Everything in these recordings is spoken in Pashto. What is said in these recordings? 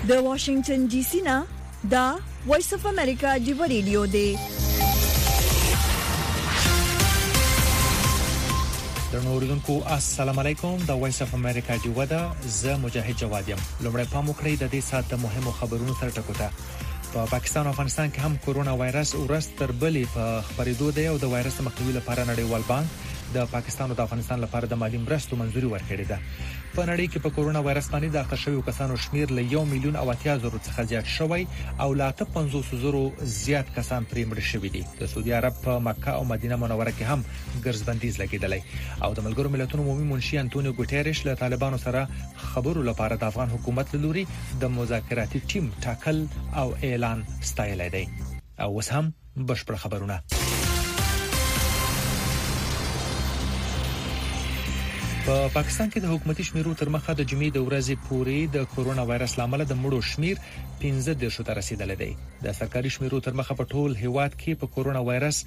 د واشنگټن ډي سي نه دا وایس اف امریکا دی ریډیو دی. درنوردونکو السلام علیکم. د وایس اف امریکا دی ودا ز مجاهد جواد یم. لومړی پام وکړئ د دې سات د مهمو خبرونو سره ټکوته. په پاکستان او افغانستان کې هم کورونا وایرس ورځ تر بلې په خبرېدو دی او د وایرس مخنیوي لپاره نړیوال بانک د پاکستان او د افغانستان لپاره د مالي مرستو منځوري ورکړې ده. په نړۍ کې په کورونا وایرس باندې د اخته شویو کسانو شمیر له 1,80,000 څخه زیات شوی او لا 500,000 زیات کسان پرې مړ شوي دي. د سعودي عرب په مکه او مدینه منوره کې هم ګرځبندیز لګیدلی او د ملګرو ملتونو عمومي منشي انټونیو ګوټيريش له طالبانو سره خبرو لپاره د افغان حکومت لوري د مذاکراتي ټیم ټاکل او اعلان ستایلی دی. او اوس هم بشپړ خبرونه. په پاکستان کې د حکومتي شمیرو تر مخه د جمعې د ورځې پورې د کورونا وایرس لامل د مړو شمیر 15 ته رسیدلی دی. د سرکاري شمیرو تر مخه په ټول هیواد کې په کورونا وایرس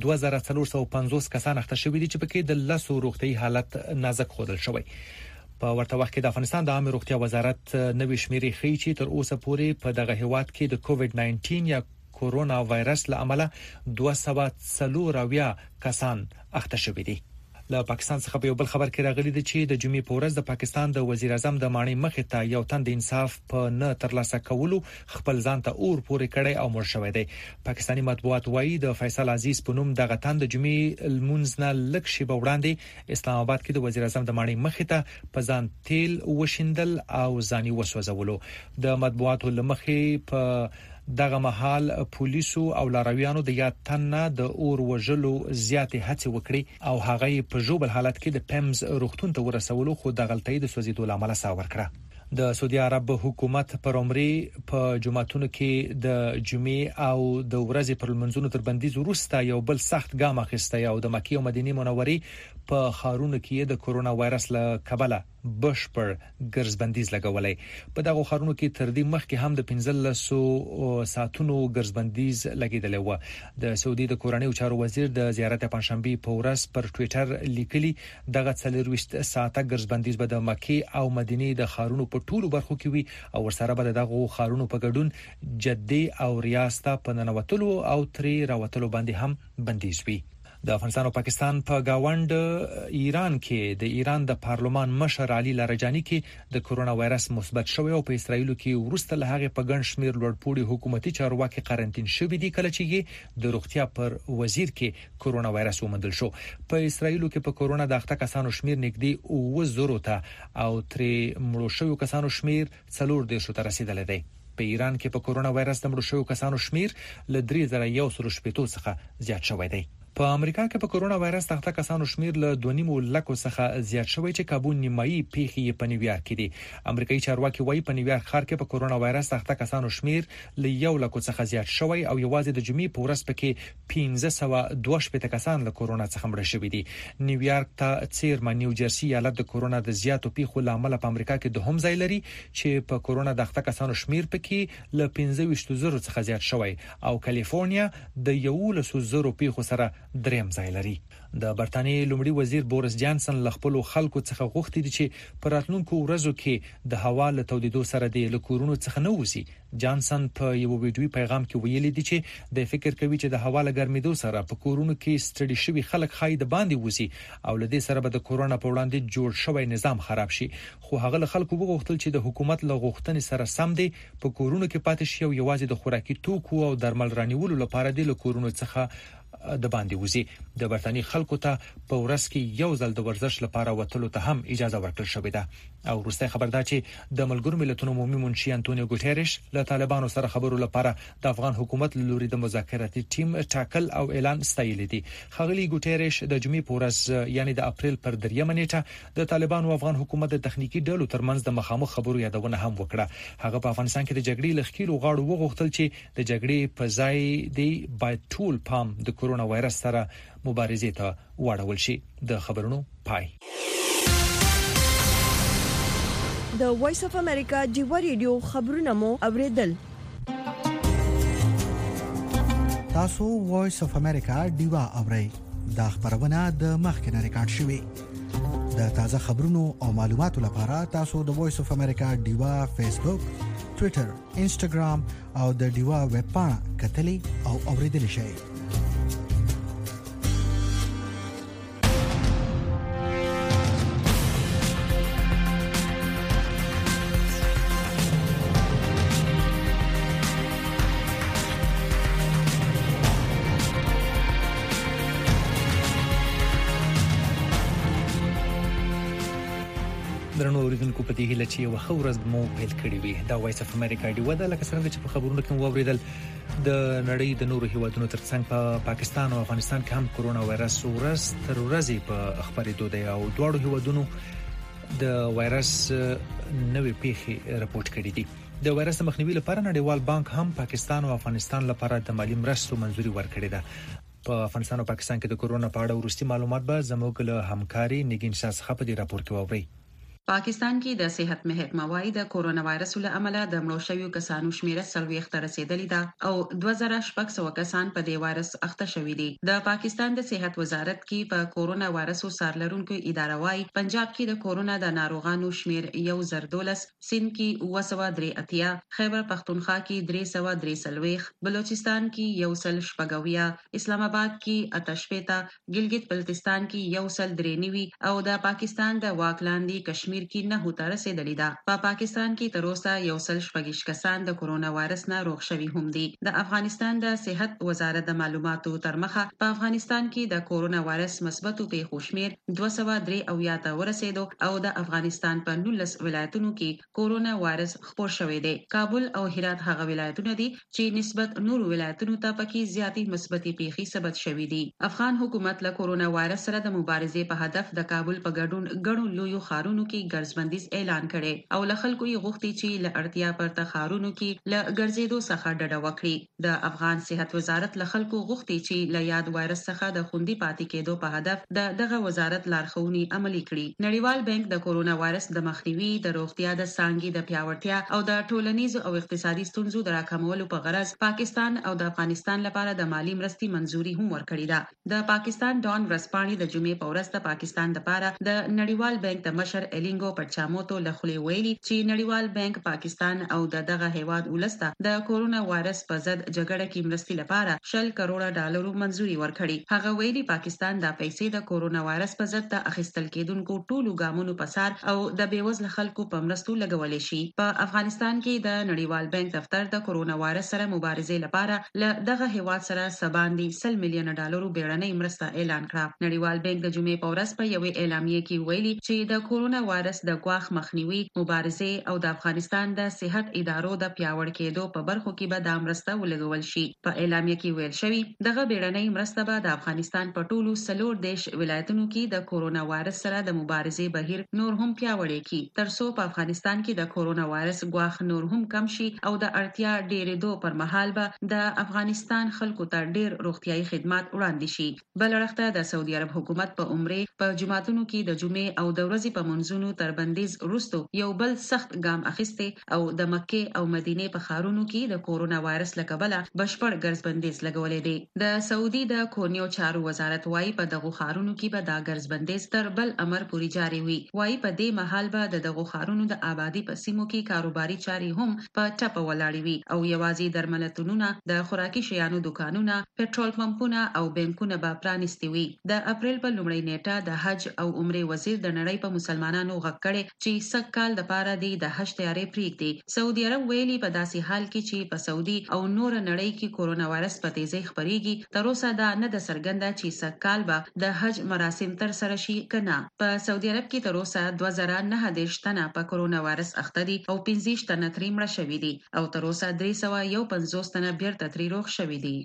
2450 کسان اخته شوي دي چې پکې د 10 روغتي حالت نازک ښودل شوی. په ورته وخت کې د افغانستان د عامه روغتیا وزارت نوې شمیرې ښیي چې تر اوسه پورې په دغه هیواد کې د کووډ 19 یا کورونا وایرس له امله 240 کسان اخته شوي دي. له پاکستان څخه په یو بل خبر کې راغلی دی چې د جمعې په ورځ د پاکستان د وزیر اعظم د ماڼۍ مخې ته یو تن د انصاف په نه ترلاسه کولو خپل ځان ته اور پورې کړی او مړ شوی دی. پاکستانی مطبوعات وایي د فیصل عزیز په نوم دغه تن د جمعې المنځ نه لږ شیبه وړاندې اسلام آباد کې د وزیر اعظم د ماڼۍ مخې ته په ځان تیل وشیندل او ځاني وسوځولو. د مطبوعاتو لمخې په دغه مهال پولیسو او لارویانو د یاد تنه د اور وژلو زیاتې هڅې وکړي او هغه په ژوبل حالت کې د پمز روغتون ته ورسولو خو د غلطۍ د سوځیدو لامل سا ورکړه. د سعودي عرب حکومت پر عمرې په جمعتونو کې د جمعې او د ورځې پر منځونو تر بندیز وروسته یو بل سخت ګام اخیسته او د مکه او مدینه منورې په خارونو کې د کورونا وایرس له کبله بشپړ ګرځبندیز لګولای. په دغه خارونو کې تر دې مخکې هم د 15 ساعتونو ګرځبندیز لګیدلی و. د سعودي د کورنۍ چارو وزیر د زیارت پنځشنبه په ورځ پر ټوئیټر لیکلي دغه 40 ساعته ګرځبندیز به د مکه او مدینه د خارونو په ټولو برخو کې وي او ورسره به دغه خارونو په ګډون جدي او ریاض ته په ننوتلو او تری راوتلو باندې هم بندیز وي. د افغانستان او پاکستان په گاوند ایران کې د ایران د پارلمان مشر علي لاریجانی کې د کورونا وایرس مثبت شوی او په اسرایل کې ورسته له هغه په ګڼ شمیر لوړپوړي حکومتي چارواکي قرنټین شوی دي کله چې د روغتیا پر وزیر کې کورونا وایرس ومندل شو. په اسرایل کې په کورونا د اخته کسانو شمیر نږدې 9,000 ته او تر مړو شویو کسانو شمیر 400 ته رسیدلی دی. په ایران کې په کورونا وایرس د مړو شویو کسانو شمیر له 3,180 څخه زیات شوی دی. په امریکا کې په کورونا وایرس اخته کسانو شمیر له 2.5 لک څخه زیات شوی چې کابو نیمایي پیښې په نیویارک کې دي. امریکایي چارواکي وایي په نیویارک ښار کې په کورونا وایرس اخته کسانو شمیر له 1 لک څخه زیات شوی او یوازې د جمعې په ورځ پکې 1522 کسان له کورونا څخه مړ شوي دي. نیویارک ته څیرمه نیو جرسي ایالت د کورونا د زیاتو پیښو لامل په امریکا کې دوهم ځای لري چې په کورونا د اخته کسانو شمیر پکې له 25,000 څخه زیات شوی او کالیفورنیا د 11,000 پیښو سره دریم ځای لري. د برتانیې لومړي وزیر بوریس جانسن له خپل خلکو څخه غوښتي دي چې په راتلونکو ورځو کې د هوا له تودیدو سره د لکورونو څخه نه وځي. جانسن په یو ویډیوي پیغام کې ویلي دی چې د فکر کوي چې د هوا له ګرمېدو سره په کورونو کې ستړي شوي خلک خای د باندې وځي او له دې سره به د کورونا په وړاندې جوړ شوی نظام خراب شي. خو هغه له خلکو وغوښتل چې د حکومت له غوښتنې سره سم دي په کورونو کې پاتې شي او یوازې د خوراکي توکو او درمل رانیولو لپاره د کورونو څخه د باندې وځي. د برتانیې خلکو ته په ورځ کې یو ځل د ورزش لپاره وتلو ته هم اجازه ورکړل شوې ده. او وروسته خبر ده چې د ملګرو ملتونو عمومي منشي انټونیو ګوټيريش له طالبانو سره خبرو لپاره د افغان حکومت لوري د مذاکراتي ټیم ټاکل او اعلان ستایلی دي. خغلی ګوټيريش د جمعې په ورځ یعنی د اپریل پر 3 نیټه د طالبانو او افغان حکومت د تخنیکی ډلو ترمنځ د مخامخ خبرو یادونه هم وکړه. هغه په افغانستان کې د جګړې لخکېلو غاړو وغوښتل چې د جګړې په ځای دی باید ټول پام د کورونا وایرس سره مبارزې ته واړول شي. د خبرونو پای. د وایس اف امریکا دی ریډیو خبرونه مو اوریدل. تاسو وایس اف امریکا دیوا اورئ. دا خبرونه د مخکنه ریکارډ شوې. د تازه خبرونو او معلوماتو لپاره تاسو د وایس اف امریکا ډیوا فیسبوک، ټوئیټر، انسټاګرام او د ډیوا ویب پاڼه کتلی او اوریدلی شئ. درنو اوریدونکو په دې هیله چې یو ښه ورځ مو پیل کړې وي. دا وایس اف امریکا دی ودا لکه څنګه چې په خبرونو کې واوریدل د نړۍ د نورو هیوادونو ترڅنګ په پاکستان او افغانستان کې هم کورونا وایرس ورځ تر ورځې په خبرېدو دی او دواړو هیوادونو د وایرس نوې پیښې راپورټ کړې دي. د وایرس مخنیوي لپاره نړیوال بانک هم پاکستان او افغانستان لپاره د مالی مرستو منځوري ورکړې ده. په افغانستان او پاکستان کې د کورونا په اړه وروستي معلومات به زموږ له همکاري نگین شاه څخه په دې راپور کې واورئ. پاکستان کې د صحت محکمه وايي د کورونا وایرس له امله د مړو شویو کسانو شمېر 40 ته رسیدلی ده او 2600 کسان په دې وایرس اخته شوي دي. د پاکستان د صحت وزارت کې په کورونا وایرس سارلرونکو اداره وايي پنجاب کې د کورونا د ناروغانو شمېر 1012، سند کې 983، خیبر پختونخوا کې 343، بلوچستان کې 100، اسلام آباد کې 88، ګلګت بلتستان کې 193 او د پاکستان د واکلاندي کشمیر کې 9 ته رسیدلی ده. په پاکستان کې تر اوسه 140 کسان د کورونا وایرس نه روغ شوي هم دي. د افغانستان د صحت وزارت د معلوماتو تر مخه په افغانستان کې د کورونا وایرس مثبتو پیښو شمېر 203 ته ورسېدو او د افغانستان په 19 ولایتونو کې کورونا وایرس خپور شوی دی. کابل او هرات هغه ولایتونه دي چې نسبت نورو ولایتونو ته پکې زیاتې مثبتې پیښې ثبت شوې دي. افغان حکومت له کورونا وایرس سره د مبارزې په هدف د کابل په ګډون ګڼو لویو ښارونو کې ګرځبندیز اعلان کړي او له خلکو یې غوښتي چې له اړتیا پرته ښارونو کې له ګرځېدو څخه ډډه وکړي. د افغان صحت وزارت له خلکو غوښتي چې له یاد وایرس څخه د خوندي پاتې کېدو په هدف دغه وزارت لارښوونې عملي کړي. نړیوال بانک د کورونا وایرس د مخنیوي، د روغتیا د څانګې د پیاوړتیا او د ټولنیزو او اقتصادي ستونزو د راکمولو په غرض پاکستان او د افغانستان لپاره د مالی مرستې منځوري هم ورکړې ده. د پاکستان ډان ورځپاڼې د جمعې په ورځ د پاکستان لپاره د نړیوال بانک د مشر الینګو پرچاموتو له خولې ویلي چې نړیوال بانک پاکستان او دغه هیواد ولسته د کورونا وایرس په ضد جګړه کې مرستې لپاره 100 کروڑه ډالر منځوري ورکړي. هغه ویلي پاکستان د پیسې د کورونا وایرس په ضد د اخیستل کېدونکو ټولو ګامونو په سر او د بیوزله خلکو په مرستو لګولې شي. په افغانستان کې د نړیوال بانک دفتر د کورونا وایرس سره مبارزې لپاره له دغه هیواد سره سباندي 100 میلیون ډالر بیړنۍ مرسته اعلان کړه. نړیوال بانک د جمعې په ورځ په یوې اعلامیه کې ویلي چې د کورونا وایرس د ګواښ مخنیوي، مبارزې او د افغانستان د صحت ادارو د پیاوړ کېدو په برخو کې به دا مرسته ولګول شي. په اعلامیه کې ویل شوی دغه بیړنۍ مرسته به د افغانستان په ټولو 40 ولایتونو کې د کورونا وایرس سره د مبارزې بهیر نور هم پیاوړی کړي ترڅو په افغانستان کې د کورونا وایرس ګواښ نور هم کم شي او د اړتیا ډېرېدو پر مهال به د افغانستان خلکو ته ډېر روغتيایي خدمات وړاندې شي. بل اړخته د سعودي عرب حکومت په عمره په جمعاتونو کې د جمعې او د ورځې په منځونو تر بندیز وروسته یو بل سخت ګام اخیسته او د مکه او مدینه په ښارونو کې د کورونا وایرس لکبله بشپړ ګرځبندیز لګولې دي. د سعودي د کورنیو چارو وزارت وايي په دغه ښارونو کې به دا ګرځبندیز تر بل امر پورې جاري وي. وايي په دې مهال به دغه ښارونو د آبادی په سیمو کې کاروباري چاري هم په ټپه ولاړې وي او یوازې درملتونونه، د خوراکي شیانو دکانونه، پېټرول پمپونه او بانکونه به پرانیستي وي. د اپریل په لومړۍ نیټه د حج او عمره وزیر د نړۍ په مسلمانانو غږ کړي چې سږکال د پاره د حج تیارې پریږدي. سعودي عرب ویلي په داسې حال کې چې په سعودي او نور نړۍ کې کورونا وایرس په تیزی خپريږي تر اوسه دا نه د سرګنده چې سږکال به د حج مراسم تر سره شي کنه. په سعودي عرب کې تر اوسه 2009 تنه په کورونا وایرس اخته دي او 15 تنه ترې مړه شوي دي او تر اوسه 351 تنه بیرته ترې روغ شوي دي.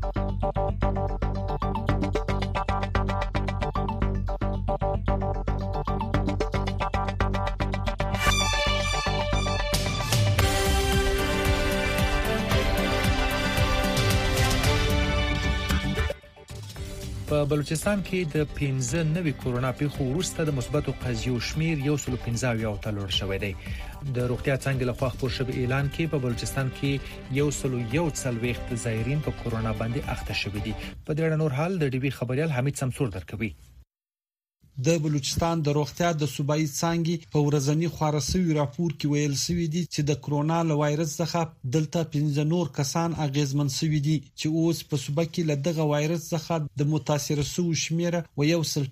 په بلوچستان کې د 15 نوي کورونا پیښو وروسته د مثبتو قضیو شمیر 115 ته لوړ شوی دی. د روغتیا څنګه لخوا خپور شوی اعلان کې په بلوچستان کې 141 زایرین په کورونا باندې اخته شوی دي. په دې اړه نور حال د ډي بي خبريال حمید سمسور درکوي. د بلوچستان د روغتیا د صوبایي څانګې په ورځنی خورسوي راپور کې ویل شوی دی چې د کرونا وایرس څخه دلته 15 نور کسان اغیزمن شوي دي چې اوس په صوبه کې له دغه وایرس څخه د متاثر شوو شمیره و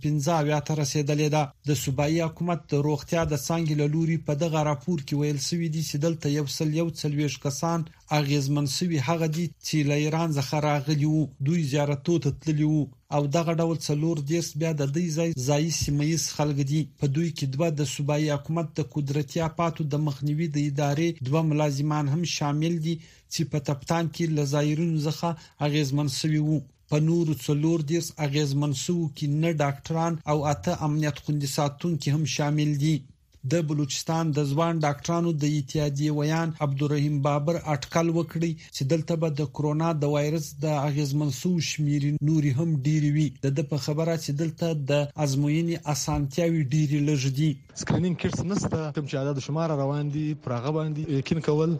115 ته رسیدلې ده. د صوبایي حکومت د روغتیا د څانګې له لوري په دغه راپور کې ویل شوی دی چې دلته 140 کسان اغیزمن شوي هغه دي چې له ایران څخه راغلي وو، دوی زیارتو ته تللي وو او دغه ډول څلور دیس بیا د دې ځای سیمایي خلک دي. په دوی کې دوه د صوبایي حکومت د قدرتي اپاتو د مخنیوي د ادارې دوه ملازمان هم شامل دي چې په تپتان کې لزایرونو څخه اغیزمن شوي وو. په نورو څلور دیس اغیزمن شوو کې نه ډاکټران او 8 امنیت خوندي ساتونکي هم شامل دي. د بلوچستان د ځوان ډاکټرانو د اتحادیې ویان عبدالرحیم بابر اټکل وکړي چې دلته به د کرونا د وایرس د اغیزمن شوو شمیرې نوري هم ډیری وي. د په خبره چې دلته د ازموینې اسانتیاوي ډیری لږ دي. سکرینینګ کټس نشته، کوم چې عدد شمار روان دي پرغه باندې یقین کول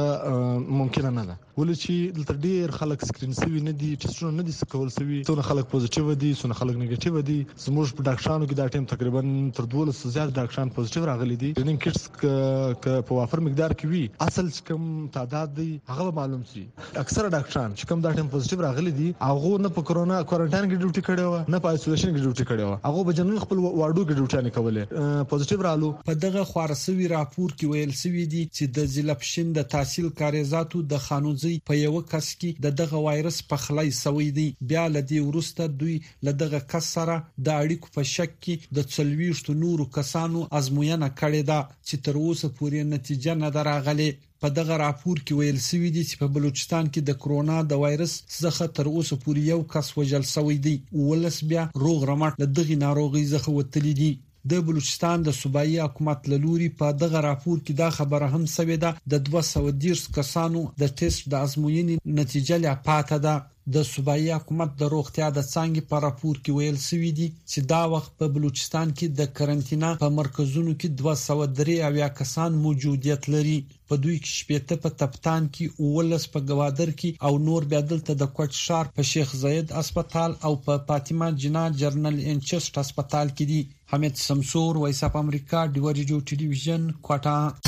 هغه ممکن نه ده، ولې چې دلته ډیر خلک سکرین سوي نه دي، ټیسټونه نه دي کول سوي، څونه خلک پوزټیو دي څونه خلک نیگیټیو دي. زموږ په ډاکټرانو کې دا ټیم تقریبا تر 12 زیات ډاکټران پوزټیو راغلي دي. سکرینینګ کټس په وافر مقدار کې وي، اصل کوم تعداد دی هغه معلوم شي. اکثره ډاکټران چې کوم دا ټیم پوزټیو راغلي دي هغه نه په کرونا کوارنټاین کې ډیوټي کړي و نه په آیسولیشن کې ډیوټي کړي و، هغه به جنرال خپل واردو کې ډیوټي نه کولې پوزټیو رالو. په دغه خورسوي راپور کې ویل شوی دی چې د ضلع پښین د تحصیل کاریزاتو د خانوزي په یو کس کې دغه وایرس په خلای سوی دی. بیا لدی ورسته دوی لدغه کس سره د اړیکو په شک کې د 40 نورو کسانو ازموینه کړې ده چې تر اوسه پورې نتیجه نه دراغله. په دغه راپور کې ویل شوی دی چې په بلوچستان کې د کرونا د وایرس څخه تر اوسه پورې یو کس وژل شوی دی، ولس بیا روغ رمټ له دغه ناروغي څخه وتلی دي. د بلوچستان د صوبایي حکومت لوري په دغه راپور کې دا خبره هم شوې ده د 210 کسانو د ټیسټ د ازموینې نتیجه لا پاتې ده. د صوبایي حکومت د روغتیا د څانګې په راپور کې ویل شوی دی چې دا وخت په بلوچستان کې د کرنټینا په مرکزونو کې 203 کسان موجودیت لري. په دوی کې 70 په تپتان کې، 19 په گوادر کې او نور بیا دلته د کوټ شهر په شیخ زاید هسپتال او په فاطمه جنا جرنل انچست هسپتال کې دي. حمید سمسور، وایس اف امریکا، ډیو ریډیو ټلویزیون، کوټا.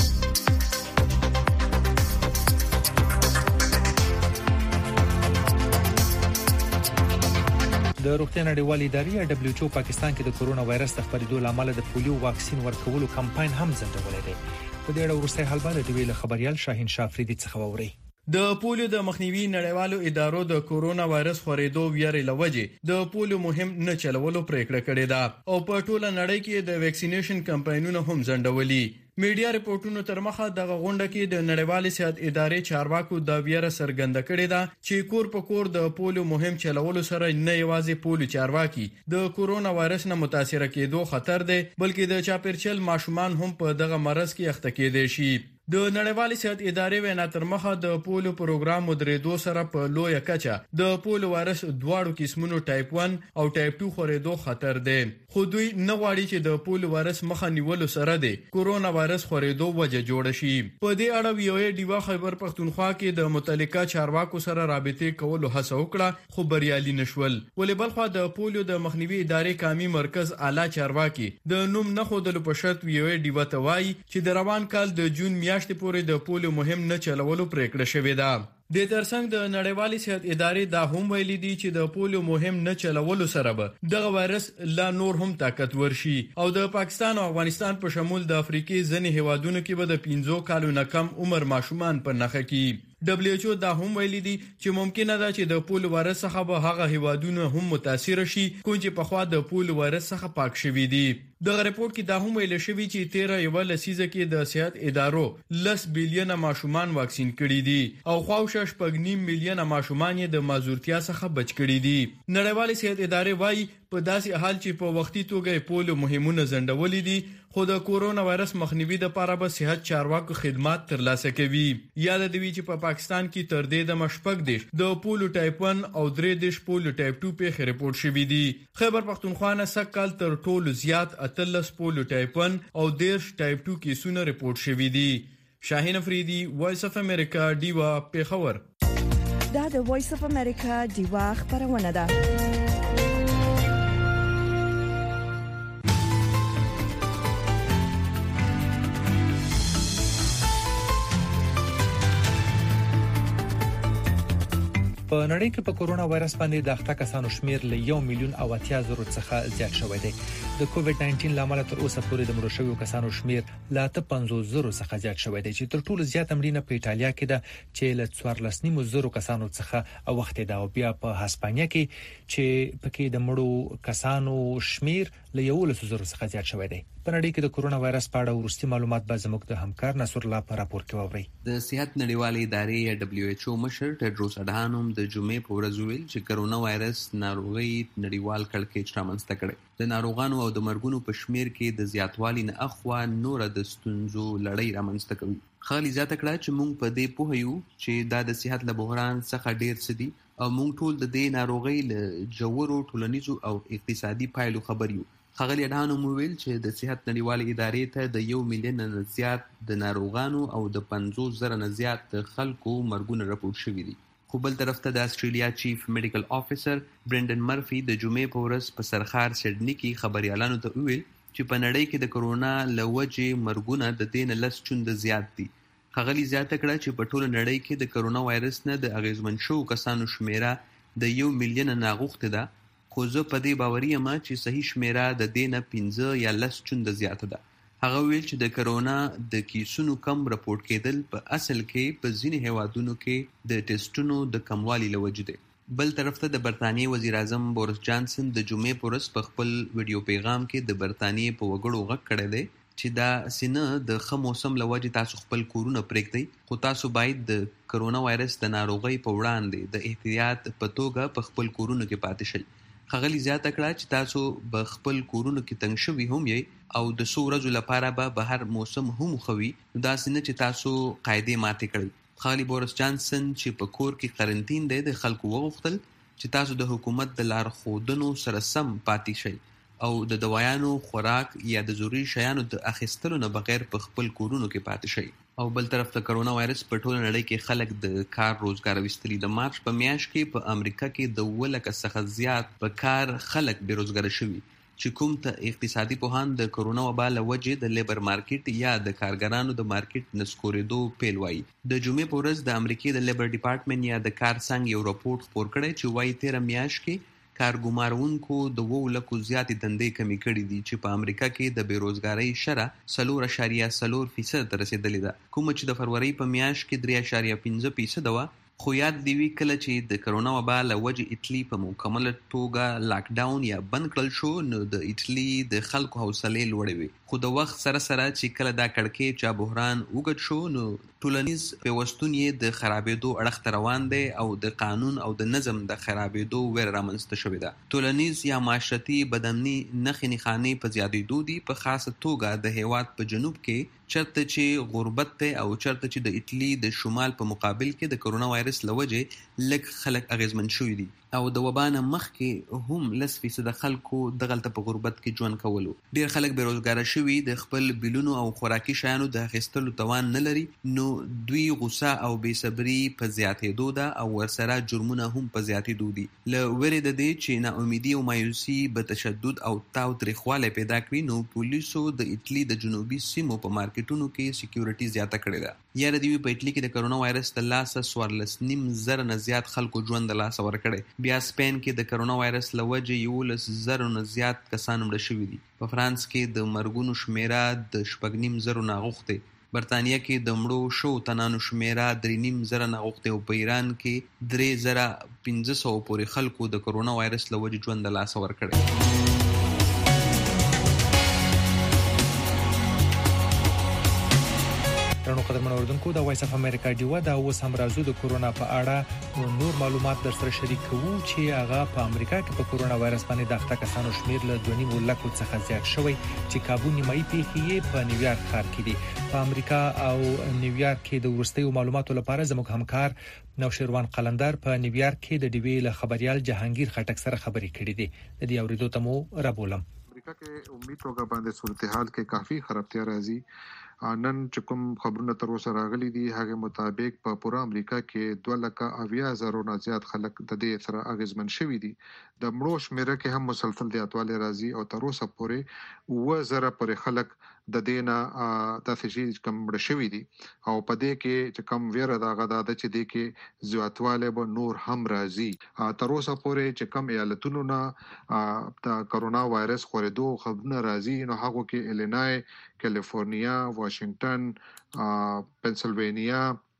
د روغتیا نړیوالې ادارې WHO پاکستان کې د کرونا وایرس د خپرېدو لامل د پولیو واکسین ورکولو کمپاین هم ځنډولې دی. په دې اړه ورسته حال باندې د ویل خبريال شاهین شافریدي څخه ووري. د پولیو د مخنیوي نړیوالو ادارو د کرونا وایرس خورېدو ویرې لوجې د پولیو مهم نه چلولو پریکړه کړې ده او په ټوله نړۍ کې د ویکسینیشن کمپاینونه هم ځنډولي. میډیا ریپورتونو تر مخه دغه غونډه کې د نړیوال صحت ادارې چارواکو د ویره سرګند کړې ده چې کور په کور د پولیو مهم چلولو سره نه یوازې پولیو چارواکي د کرونا وایرس نه متاثر کېدو خطر دی، بلکې د چاپیرچل ماشومان هم په دغه مرض کې اخته کېدي شي. د نړیوال صحت ادارې وینا تر مخه د پولیو پروګرام مدیریدو سره په لوی کچه د پولیو وایرس دواړو قسمونو ټایپ 1 او ټایپ 2 خورېدو خطر دی، خو دوی نه غواړي چې د پولیو وایرس مخه نیولو سره د کرونا وایرس خورېدو وجه جوړ شي. په دې اړه ویو ډیوا خیبر پختونخوا کې د متعلقه چارواکو سره رابطې کولو هڅه وکړه خو بریالي نشول. ولې بلخوا د پولیو د مخنیوي ادارې قومي مرکز اعلی چارواکي د نوم نه خودلو په شرط ویو ډیوا ته وایي چې د روان کال د جون میاشتې پورې د پولیو مهم نه چلولو پریکړه شوې ده. د ترڅنګ د نړیوالې صحت ادارې دا هم ویلي دي چې د پولیو مهم نه چلولو سره به دغه وایرس لا نور هم طاقت ورشي او د پاکستان او افغانستان په شمول د افریقې ځینې هیوادونو کې به د 15 کالو نه کم عمر ماشومان په نخښه کې. WHO دا هم ویلي دي چې ممکنه ده چې د پولیو وایرس څخه به هغه هیوادونه هم متاثر شي کوم چې په خوا د پولیو وایرس څخه پاک شوي دي. دغه ریپورت کې دا هم ویل شوی چې 13 لسیزه کې د صحت ادارو 10 بلین ماشومان واکسین کړي دي او خواوشش پګنیم میلیون ماشومان یې د مازورتیا څخه بچ کړي دي. نړیوال صحت ادارې وايي په داسې حال چې په وختي توګه پولیو مهمونه ځنډولې دي خو د کورونا وایرس مخنیوي لپاره به صحت چارواکو خدمات ترلاسه کوي. یاد دی چې په پاکستان کې تر دې د مشپک دیش د پولیو ټایپ 1 او 3 دیش پولیو ټایپ 2 په ریپورت شوی دی. خیبر پختونخوا نه سکهال تر ټولو زیات 13 پولیو ټایپ 1 او 10 ټایپ 2 کیسونه ریپورت شوی دي. شاهین افریدی، وایس اف امریکا، دیوا پیښور. دا د وایس اف امریکا دیوا خبرونه ده. په نړۍ کې په کورونا وایرس باندې د اخته کسانو شمیر له 1,80,000 څخه زیات شوی دی. د کووډ 19 لامل تر اوسه پورې د مړو شویو کسانو شمیر له 50,000 څخه زیات شوی دی چې تر ټولو زیات مړینه په ایتالیا کې ده چې له 14,000 کسانو څخه وخت دی او بیا په هسپانیا کې چې پکې د مړو کسانو شمیر له 11,000 څخه زیات شوی دی. په نړۍ کې د کورونا وایرس په اړه ورستي معلومات به زموږ د همکار نصر الله په راپور کې واوري. د صحت نړیوالې ادارې یا WHO مشر ټیډروس اډهانوم د جمعې په ورځ ویل چې کورونا وایرس ناروغي نړیوال کړکېچ رامنځته کړي. د ناروغانو او د مرګونو په شمیر کې د زیاتوالي نه اخوا نور د ستونزو لړۍ رامنځته کوي. خالي زیاته کړه چې موږ په دې پوه یو چې دا د صحت له بحران څخه ډیر څه دي او موږ ټول د دې ناروغي له جوړو ټولنیزو او اقتصادي پایلو خبر یو. ښاغلي اډهانوم ویل چې د صحت نړیوالې ادارې ته د 1 میلیون نه زیات د ناروغانو او د 50,000 نه زیات خلکو مرګونه راپور شوي دي. خو بل طرف ته د استرالیا چیف میډیکل افیسر برندن مرفي د جمعې په ورځ په سرخار سیډني کې خبريالانو ته ویل چې په نړۍ کې د کورونا له وجې مرګونه د دې نه لس چنده زیات دي. ښاغلي زیاته کړه چې په ټوله نړۍ کې د کورونا وایرس نه د اغیزمن شوو کسانو شمیره د 1 میلیون نه غوښته ده، خو زه په دې باوري یم چې صحیح شمیره د دې نه 15 یا 10 چنده زیاته ده. هغه ویل چې د کرونا د کیسونو کم راپورټ کېدل په اصل کې په ځینې هیوادونو کې د ټیسټونو د کموالي له وجې دی. بل طرف ته د برتانیې وزیر اعظم بورس جانسن د جمعې په ورځ په خپل ویډیو پیغام کې د برتانیې په وګړو غږ کړی دی چې دا سینه د ښه موسم له وجې تاسو خپل کورونه پرېږدئ، خو تاسو باید د کرونا وایرس د ناروغۍ په وړاندې د احتیاط په توګه په خپل کورونو کې پاتې شئ. ښاغلي زیاته کړه چې تاسو به خپل کورونو کې تنګ شوي هم یې او د څو ورځو لپاره به بهر موسم هم خوي، داسې نه چې تاسو قاعدې ماتې کړئ. ښاغلي بورس جانسن چې په کور کې قرنطین دی د خلکو وغوښتل چې تاسو د حکومت د لارښودنو سره سم پاتې شئ او د دوايانو، خوراک یا د ضروري شیانو د اخیستلو نه بغیر په خپل کورونو کې پاتې شئ. او بل طرف ته کرونا وایرس په ټوله نړۍ کې خلک د کار روزګار وستري. د مارچ په میاشت کې په امریکا کې د 2,00,000 څخه زیات په کار خلک بیروزګار شوي چې کوم ته اقتصادي پوهان د کرونا وبا له وجې د لیبر مارکیټ یا د کارګرانو د مارکیټ نسکورېدو پیل وایي. د جمعې په ورځ د امریکې د لیبر ډپارټمنټ یا د کار څنګ یو راپورټ خپور کړی چې وایي 13 میاشت کې کارګمارونکو د 2,00,000 زیاتې دندې کمې کړې دي چې په امریکا کې د بیروزګارۍ شرح 4.4% ته رسیدلې ده، کومه چې د فروری په میاشت کې 3.5% وه. خو یاد دی وی کله چې د کرونا وبا له وجې اټلی په مکمله توګه لاک ډاون یا بند کړل شو، نو د اټلی د خلکو حوصلې لوړې وي. خو د وخت سره سره چې کله دا کړکېچ بحران اوږد شو، نو ټولنیز پیوستون یې د خرابېدو اړخ ته روان دی او د قانون او د نظم د خرابېدو ویره رامنځته شوې ده. ټولنیز یا معاشرتي بدامني نښې نښانې په زیاتېدو دي، په خاصه توګه د هیواد په جنوب کې چرته چې غربت دی او چرته چې د اټلی د شمال په مقابل کې د کرونا وایرس له وجې لږ خلک اغیزمن شوي دي او د وبا نه مخکې هم 10% خلکو دغلته په غربت کې ژوند کولو. ډیر خلک بیروزګاره شوي، د خپل بیلونو او خوراکي شیانو د اخیستلو توان نه لري، نو دوی غوسه او بېصبري په زیاتېدو ده او ورسره جرمونه هم په زیاتېدو دي. له ویرې د دې چې ناامیدي او مایوسي به تشدد او تاوتریخوالی پیدا کړي، نو پولیسو د اټلی د جنوبي سیمو په مارکیټونو کې سکیورټي زیاته کړې ده. یاره دی په اټلی کې د کرونا وایرس د لاسه 14,500 نه زیات خلکو ژوند د لاسه ورکړی. بیا سپین کې د کرونا وایرس له وجې 11,000 نه زیات کسان مړه شوي دي. په فرانس کې د مرګونو شمیره د 6,500 نه غوښتې. برتانیه کې د مړو شو تنانو شمیره 3,500 نه غوښتې او په ایران کې 3,500 پورې خلکو د کرونا وایرس له وجې ژوند د لاسه ورکړی. ترنو قدرمن اوردونکو د وایس اف امریکا ډیوا دا اوس هم راځو د کورونا په اړه نور معلومات در سره شریک کوو چې هغه په امریکا کې په کورونا وایرس باندې د اخته کسانو شمیر له 2,500,000 څخه زیات شوی چې کابو نیمایي پیښې په نیویارک ښار کې دي. په امریکا او نیویارک کې د وروستیو معلوماتو لپاره زموږ همکار نوشیروان قلندر په نیویارک کې د ډیوی له خبريال جهانگیر خټک سره خبرې کړې دي. د دې اوریدو ته مو رابولم. امریکا کې امید توګه باندې صورتحال کې کافي خرابتیا راځي. نن چې کوم خبرونه تر اوسه راغلي دي هغه مطابق په پوره امریکا کې 2,80,000 نه زیات خلک د دې سره اغیزمن شوي دي. د مړو شمیره کې هم مسلسل زیاتوالی راځي او تر اوسه پورې 9,000 پورې خلک د دینه د فشي کم مړ شوی دي او په دې کې چې کم ویره دا غدا د چې دې کې زیاتواله به نور هم راځي تر اوسه پورې چې کم ایالتونو نه د کرونا وایرس خورېدو خبرونه راځي نو هغه کې الینای کیلیفورنیا واشنگټن پنسلوانیا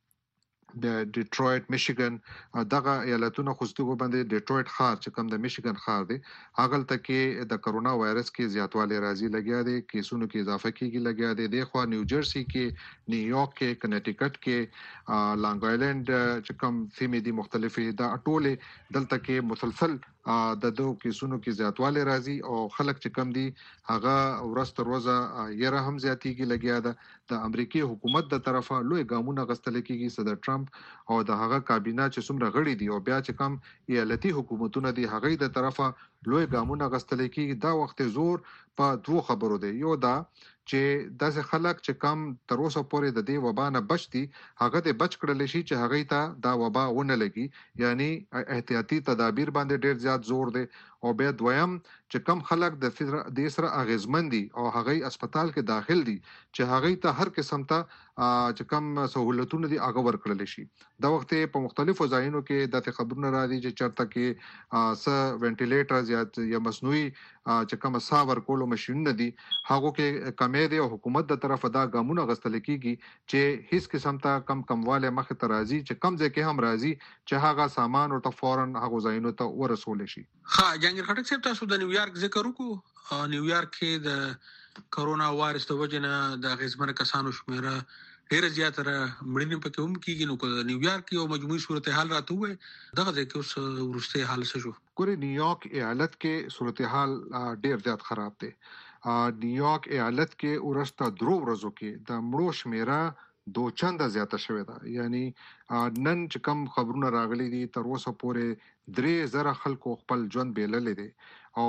د ډیټرویټ میشیګن دغه ایالتونو خصوصي باندې ډیټرویټ ښار چې کوم د میشیګن ښار دی هغه ته کې د کرونا وایرس کې زیاتوالی راځي لګیا دي کیسونو کې اضافه کیږي لګیا دي د خو نیوجرسي کې نیویارک کې کنیټیکټ کې لانګ آیلند چې کوم سیمې دي مختلفې د ټوله دلته کې مسلسل د دوه کیسونو کې زیاتوالی راځي او خلک چې کم دي هغه ورځ تر ورځې یره هم زیاتیږي لګیا ده د امریکای حکومت د طرفه لوی ګامونه غستل کیږي صدر ټرمپ او د هغه کابینه چې څومره غړي دي او بیا چې کم ایالتي حکومتونه دي هغه د طرفه لوی ګامونه غستل کیږي دا وخت زور په دوه خبرو دی یو دا چې داسې خلک چې کم تر اوسه پورې د دې وبا نه بچ دي هغه د بچ کړل شي چې هغه ته دا وبا ونه لګي یعنی احتیاطي تدابیر باندې ډېر زیات زور دی او بیا دویم چې کم خلک د سره اغیزمن دي او هغه هسپتال کې داخل دي چې هغه ته هر قسم ته چې کم سہولتونه دي هغه ورکړل شي دا وخت په مختلفو ځایونو کې د خبرونه راځي چې چرته کې س وینټیلیټرز یا مصنوعي چې کوم ساه ورکولو ماشينونه دي هغه کې کمیډي او حکومت د طرفه دا ګامونه غستل کیږي چې هیڅ قسم ته کمواله مخ ته راځي چې کم ځکه هم راځي چې هغه سامان او ته فورن هغه ځایونو ته ورسول شي ها جنگیر خټک صاحب تاسو د نیویارک ذکر وکړو نیویارک کې د کرونا وایرس د وجنه د غزمن کسانو شمیره ډیر زیاتره مړینې پکې هم کیږي نو د نیویارک یو مجموعي صورتحال راته وي دغه د اوس ورسته حال څه شو ګوري نیویارک ایالت کې صورتحال ډیر زیات خراب دی نیویارک ایالت کې ورسته درو ورځو کې د مړو شمیره دو چنده زیاته شوې ده یعنی نن چې کم خبرونه راغلي دي تر اوسه پورې 3000 خلکو خپل ژوند بیللې دي او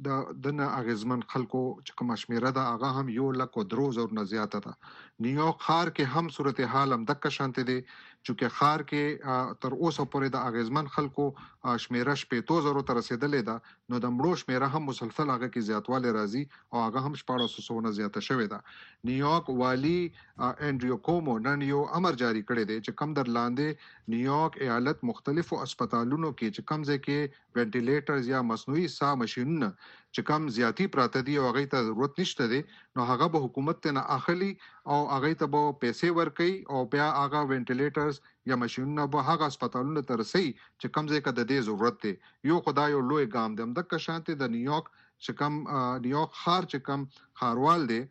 د اغیزمن خلکو چې کوم شمیره ده هغه هم 1,03,000 نه زیاته ده نیویارک ښار کې هم صورتحال هم دغه شانته دي چې ښار کې تر اوسه پورې د اغیزمن خلکو شمیره 15,000 ته رسیدلې ده نو د مړو شمیره هم مسلسل هغه کې زیاتوالی راځي او هغه هم 1400 نه زیاته شوې ده نیویارک والی انډریو کومو نن یو امر جاری کړی دی چې کم در لاندې نیویارک ایالت مختلفو هسپتالونو کې چې کم ځکه وینټیلیټرز یا مصنوعي ساه ماشينونه چې کم زیاتی پراته دي او هغه ته ضرورت نشته دي نو هغه به حکومت ته نه اخلي او هغه ته به پیسې ورکړي او بیا هغه وینټیلیټرز یا ماشينونه به هغه هسپتالونو ته رسي چې کم ځکه د دې ضرورت دی یو خدای یو لوی ګام دی د شانته د نیویارک چې کم نیویارک ښار چې کم ښاروال دی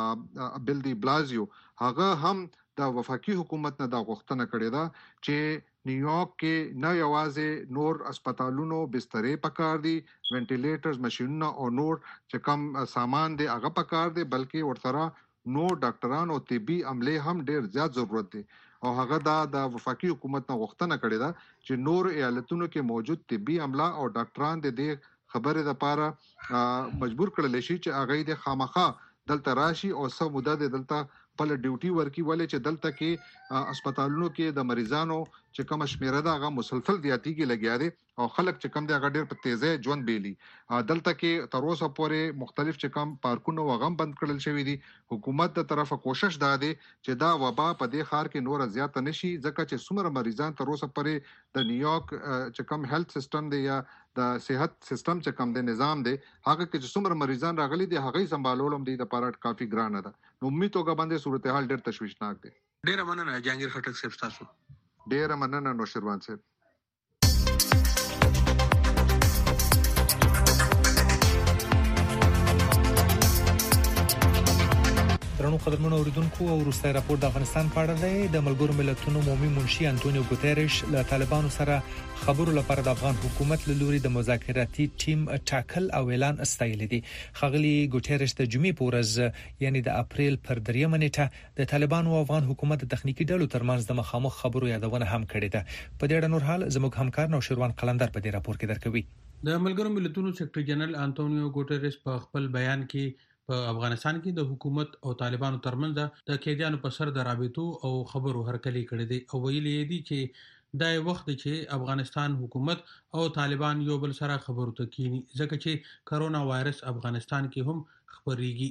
بل دی بلازیو هغه هم د وفاقي حکومت نه د غوښتنه کړې ده چې نیویارک کې نه یوازې نور هسپتالونو بسترې پکار دي وینټیلیټرز ماشينونه او نور چې کم سامان دي هغه پکار دي بلکې ورسره نور ډاکټرانو او طبي عمله هم ډیر زیات ضرورت دي او هغه د وفاقي حکومت نه غوښتنه کړې ده چې نور ایالتونو کې موجود طبي عمله او ډاکټران د دې خبره لپاره مجبور کړل شي چې هغه د خامخا دلته راشي او سم مدد دلته خپل ډیوټي ورکی ولې چې دلته کې هسپتالونو کې د مریضانو چې کوم شمیره ده هغه مسلسل زیاتیږي لګیا دي او خلک چې کم دي هغه ډیر په تیزه ژوند بیلی دلته کې تر اوسه پورې مختلف چې کم پارکونه وغم بند کړل شوی دي حکومت د طرفه کوشش ده چې دا وبا په دې ښار کې نور زیات نشي ځکه چې څومره مریضان تر اوسه پورې د نیویارک چې کم هیلث سیستم دی یا د صحت سیستم چې کم دی نظام دی هغه کې چې څومره مریضان راغلي دي هغه سمبالول هم دي د پارات کافي ګران ده نو امید توګه باندې صورتحال ډېر تشویشناک دی ډېر مننه جهانگیر خټک صاحب تاسو ډېر مننه نوشروان صاحب درنو قدرمنو اوریدونکو او وروستي راپور د افغانستان په اړه دی د ملګرو ملتونو عمومي منشي انټونیو ګوتيريش له طالبانو سره خبرو لپاره د افغان حکومت له لوري د مذاکراتي ټیم ټاکل او اعلان استایل دي خغلی ګوتيريش د جمعې په ورځ یعنی د اپریل پر 3 نیټه د طالبانو او افغان حکومت د تخنیکی ډلو ترمنځ د مخامخ خبرو یادونه هم کړې ده په دې اړه نور حال زموږ همکار نوشروان قلندر په دې راپور کې درکوي د ملګرو ملتونو سیکریټری جنرال انټونیو ګوتيريش په خپل بیان کې په افغانستان کې د حکومت او طالبانو ترمنځ د قیدیانو په سر د رابطو او خبرو هرکلی کړی دی او ویلي دی چې دا وخت چې افغانستان حکومت او طالبان یو بل سره خبرو ته کینی ځکه چې کرونا وایرس افغانستان کې هم خبريږي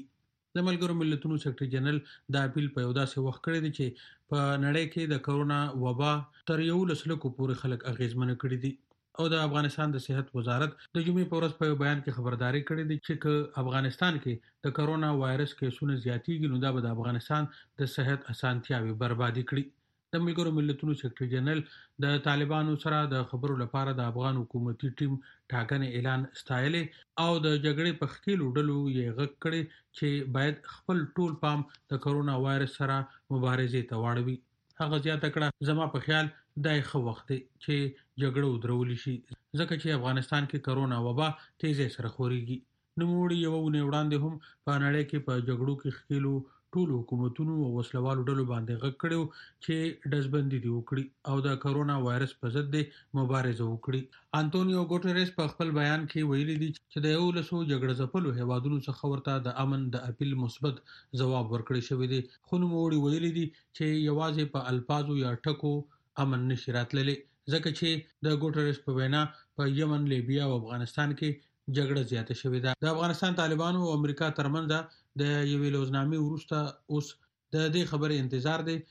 د ملګرو ملتونو سیکریټري جنرال د اپیل په یو داسې وخت کړی دی چې په نړۍ کې د کرونا وبا تر 11 لکو پورې خلک اغیزمن کړي دي او د افغانستان د صحت وزارت د جمعې په ورځ په بیان کې خبرداري کړې ده چې افغانستان کې د کرونا وایرس کیسونه زیاتېږي نو دا به د افغانستان د صحت اسانتیاوي بربادي کړي. د ملګرو ملتونو سیکریټري جنرال د طالبانو سره د خبرو لپاره د افغان حکومتي ټیم ټاکنې اعلان ستایلې او د جګړې په خکیلو ډلو یې غږ کړی چې باید خپل ټول پام د کرونا وایرس سره مبارزې ته واړوي. هغه زیاته کړه زما په خیال دای خو وخت چې جګړه ودرول شي ځکه چې افغانستان کې کرونا وبا تیزه سره خوريږي. نوموړي یو وړاندې هم په نړۍ کې په جګړو کې خکیلو ټول حکومتونو او وسلوالو ډلو باندې غږ کړو چې دزبندي دی وکړي او د کرونا وایرس په ضد مبارزه وکړي. انټونیو ګوټریس په خپل بیان کې ویلي دی چې د 11 جګړه ځپلو هیوادونو څخه ورته د امن د اپیل مثبت ځواب ورکړی شوی دی خو نوموړي ویلي دی چې یوازې په الفاظو یا ټکو امن نشي راتللی ځکه چې د ګوټریس په وینا په یمن، لیبیا او افغانستان کې جګړه زیاته شوې ده. د افغانستان طالبانو او امریکا ترمنځ د یوې لوزنامې وروسته اوس د دې خبرې انتظار دی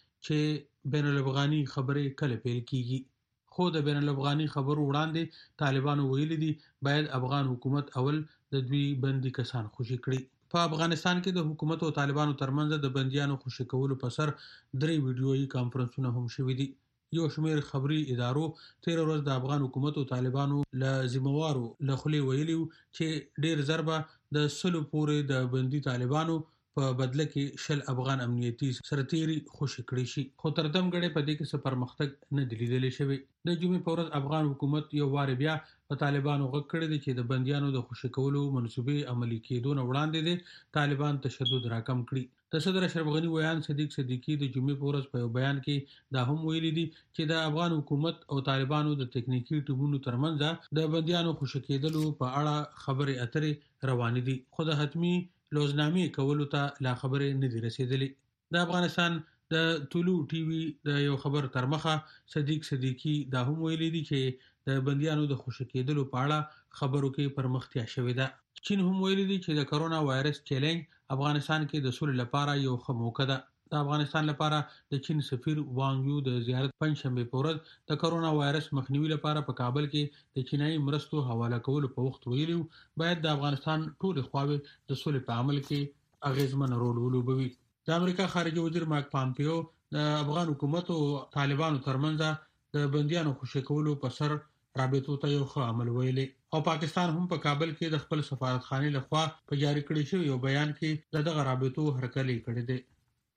چې بین الافغاني خبرې کله پیل کیږي. خو د بین الافغاني خبرو وړاندې طالبانو ویلي دي باید افغان حکومت اول د دوی بندي کسان خوشي کړي. په افغانستان کې د حکومت او طالبانو ترمنځ د بنديانو خوشي کولو په سر 3 ویډیويي کانفرنسونه هم شوي دي. یو شمېر خبري ادارو 13 ورځ د افغان حکومت او طالبانو لازموارو لخلي ویلي چې ډیر ضربه د سلو پورې د بندي طالبانو په بدله کې شل افغان امنیتي سرتيري خوشي کړی شي خو تر دم غړي په دې کې څه پرمختګ نه دی لیدل شوی. د جمعې په ورځ افغان حکومت یو وار بیا په طالبانو غږ کړی دی چې د بنديانو د خوشي کولو منسوبې عملي کېدو نه وړاندې دي طالبان تشدد راکم کړي. د صدر اشرف غنی ویان صدیق صدیقی د جمعې په ورځ په یو بیان کې دا هم ویلي دي چې د افغان حکومت او طالبانو د ټکنیکی ټیمونو ترمنځ د بنديانو خوشي کېدلو په اړه خبرې اترې روانې دي خو د حتمی لوزنامې کولو ته لا خبرې نه دي رسیدلې. د افغانستان د طلوع ټي وي د یو خبر ترمخه صدیق صدیقی دا هم ویلي دي چې د بنديانو د خوشي کېدلو په اړه خبرو کې پرمختیا شوې ده. چین هم ویلي دي چې د کرونا وایرس چیلنج افغانستان کې د سولې لپاره یو ښه موقع ده. د افغانستان لپاره د چین سفیر وانګ یو د زیارت پنځشنبه په ورځ د کرونا وایرس مخنیوي لپاره په کابل کې د چینایي مرستو حواله کولو په وخت ویلي باید د افغانستان ټول خواوې د سولې په عمل کې اغیزمن رول ولوبوي. د امریکا خارجه وزیر مایک پامپیو د افغان حکومت او طالبانو ترمنځ د بنديانو خوشي کولو په سر رابطو ته یو ښه عمل ویلي او پاکستان هم په کابل کې د خپل سفارتخانه لخوا په جاری کړی شوی یو بیان کې دغه رابطو هرکلی کړی دی.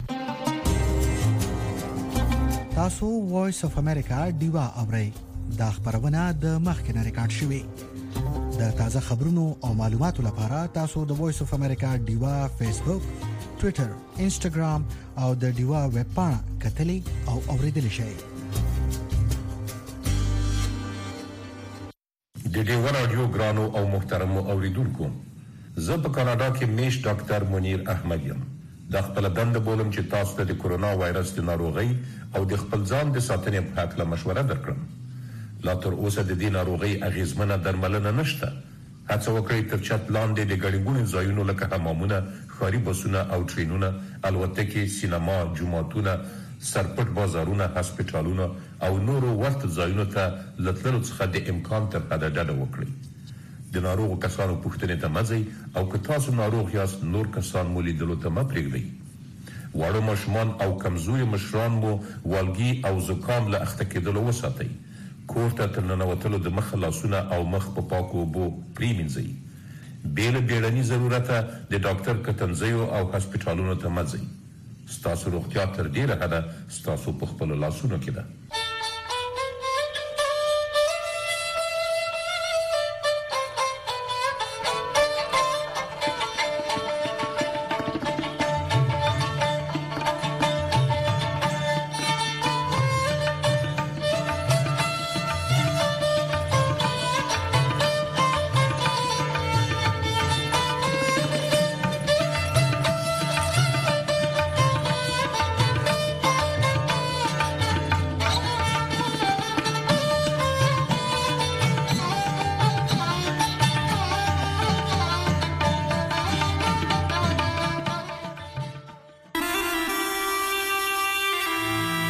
تاسو وایس اف امریکا دیوا اورئ دا خبرونه د مخکنه ریکارډ شوی. د تازه خبرونو او معلوماتو لپاره تاسو د وایس اف امریکا دیوا فیسبوک، ټوئیټر، انسټاګرام او د دیوا ویب پاڼه کتلی او اوریدل شئ. د دیوا رادیو ګرانو او محترمو اوریدونکو، زه په کاناډا کې میش ډاکټر منیر احمد یم. د خپل دند بولم چې تاسو ته د کرونا وایرس د ناروغي او د خپل ځان د ساتنې په اړه مشوره درکړم. لا تر اوسه د دې ناروغي اغیزمنه درملنه نشته. هڅه وکړئ تر چت لاندې د ګڼګونو ځایونو لکه حمامونه، ښاري بسونه او ټرینونه، الوتکې، سینما، جوماتونه، سرپټ بازارونه، هسپتالونه او نورو ورته ځایونو ته لتللو څخه د امکان تر حده ډډه وکړئ. د ناروغو کسانو پوښتنې ته مه ځئ او که تاسو ناروغ یاست نور کسان مو لیدلو ته مه پرېږدئ. واړه ماشومان او کمزوري مشران مو والګي او زکام له اخته کېدلو وساتئ. کور ته تر ننوتلو د مخ لاسونه او مخ په پاکو اوبو پرېمینځئ. بې له بیړني ضرورته د ډاکټر کتنځیو او هسپتالونو ته مه ځئ. ستاسو روغتیا تر ډېره حده ستاسو په خپلو لاسونو کې ده.